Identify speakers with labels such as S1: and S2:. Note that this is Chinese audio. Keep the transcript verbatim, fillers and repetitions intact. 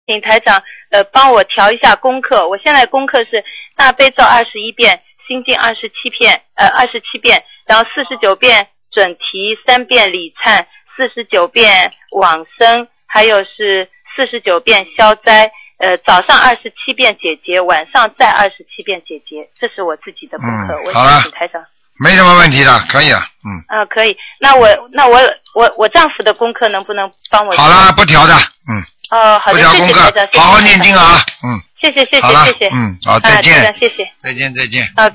S1: 请台长呃帮我调一下功课。我现在功课是大悲咒二十一遍，心经二十七遍，呃二十七遍，然后四十九遍准提，三遍礼忏，四十九遍往生，还有是四十九遍消灾。呃，早上二十七遍解结，晚上再二十七遍解结，这是我自己的功课。
S2: 嗯、
S1: 我想请台长。
S2: 没什么问题的，可以啊，嗯。
S1: 啊、呃，可以。那我那我我我丈夫的功课能不能帮我？
S2: 好了，不调的，嗯。
S1: 哦，好的，
S2: 不调功课，
S1: 谢谢台长，
S2: 好好念经啊，嗯。
S1: 谢谢谢谢
S2: 好了
S1: 谢谢，
S2: 嗯，好，再见，
S1: 啊、谢谢，
S2: 再见再见。
S1: 啊。